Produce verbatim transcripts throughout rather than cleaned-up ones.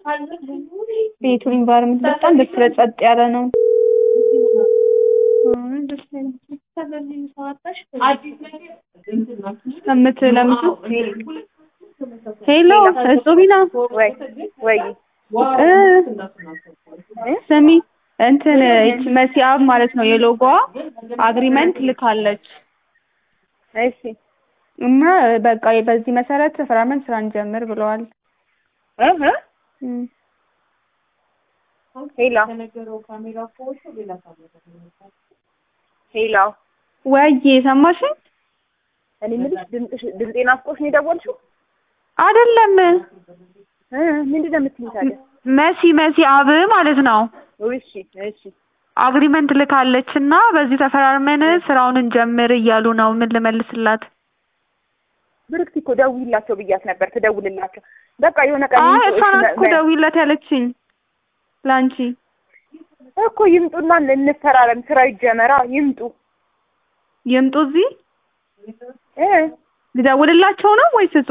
ቤቱ ኢንቫይሮመንት በጣም ደስ ይላል፣ ጸጥ ያለ ነው። ለምት ለምት ሄሎ እጹቢና ወይ ወይ እ ስሚ እንትን እቺ መሲአብ ማለት ነው የሎጎዋ አግሪመንት ልካለች። እሺ እና በቃ በዚህ መሰረት ተፈራርመን ስራ እንጀምር ብለዋል። እህ ሄሎ ሄሎ ወይዬ ሰማሽኝ? እኔ የምልሽ ድምፅሽ ድምፄን አፍቆሽ ነው የደወልሽው? አይደለም እ ምንድን ነው የምትይኝ ታዲያ? መሲ መሲ አብ ማለት ነው። እሺ እሺ አግሪመንት ልካለችና በዚህ ተፈራርመን ስራውን እንጀምር እያሉ ነው። ምን ልመልስላት? ብርክቲ እኮ ደውይላቸው ብያት ነበር ትደውልላቸው። በቃ የሆነ ቀን አይ እሷ ናት እኮ ደውይላት ያለችኝ ላንቺ እኮ። ይምጡና እንፈራረም፣ ስራ ይጀመራ። ይምጡ ይምጡ እዚህ እ ልደውልላቸው ነው ወይስ እሱ?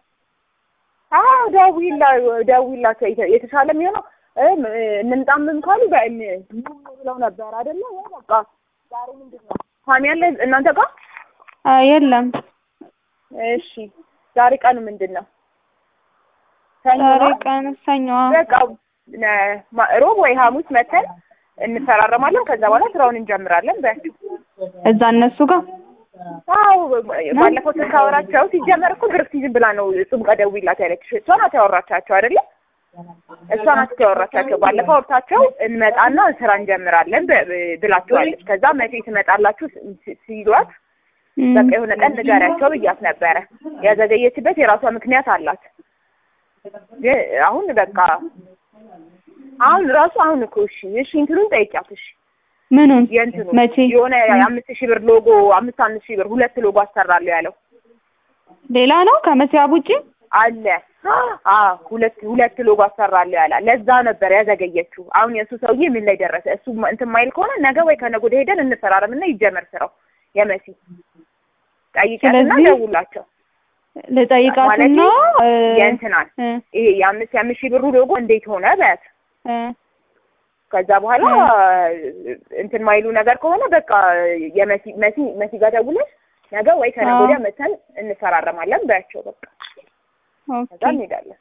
አዎ ደውይላ ደውይላቸው። የተሻለ የሚሆነው እንምጣምም ካሉ በእን ብለው ነበር አይደለ? በቃ ዛሬ ምንድን ነው ፋሚ ያለ እናንተ ጋር? አይ የለም። እሺ ዛሬ ቀኑ ምንድን ነው? ሰኞ ዛሬ ነው። ቀን ሰኞ። በቃ ሮብ ወይ ሐሙስ መተን እንፈራረማለን። ከዛ በኋላ ስራውን እንጀምራለን። በያቸው እዛ እነሱ ጋር። አዎ ባለፈው ተካወራቸው ሲጀመር እኮ ብርክቲ ዝም ብላ ነው እሱም ቀደውይላት ያለችሽ። እሷ ናት ያወራቻቸው አይደለ? እሷ ናት ያወራቻቸው። ባለፈው ወርታቸው እንመጣና ስራ እንጀምራለን ብላችኋለች። ከዛ መቼ ትመጣላችሁ ሲሏት በቃ የሆነ ቀን ንገሪያቸው ብያት ነበረ። ያዘገየችበት የራሷ ምክንያት አላት። አሁን በቃ አሁን ራሱ አሁን እኮ እሺ እሺ እንትኑን ጠይቂያት። እሺ ምኑን? የእንትኑ መቼ የሆነ አምስት ሺህ ብር ሎጎ አምስት አምስት ሺህ ብር ሁለት ሎጎ አሰራለሁ ያለው ሌላ ነው ከመሲያብ ውጪ አለ። አዎ ሁለት ሁለት ሎጎ አሰራለሁ ያላ። ለዛ ነበር ያዘገየችው። አሁን የእሱ ሰውዬ ምን ላይ ደረሰ? እሱ እንትን ማይል ከሆነ ነገ ወይ ከነገ ወዲያ ሄደን እንፈራረምና ይጀመር ስራው። የመሲ ጠይቂያትና ደውላቸው። ልጠይቃትና የእንትናል ይሄ የአምስት የአምስት ሺህ ብሩ ሎጎ እንዴት ሆነ በት ከዛ በኋላ እንትን ማይሉ ነገር ከሆነ በቃ የመሲ መሲ መሲ ጋር ደውለሽ ነገ ወይ ከነገ ወዲያ መተን እንፈራረማለን በያቸው። በቃ ኦኬ ከዛ እንሄዳለን።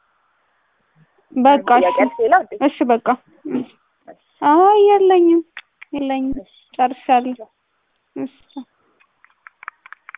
በቃ እሺ በቃ አይ የለኝም የለኝም ጨርሻለሁ። እሺ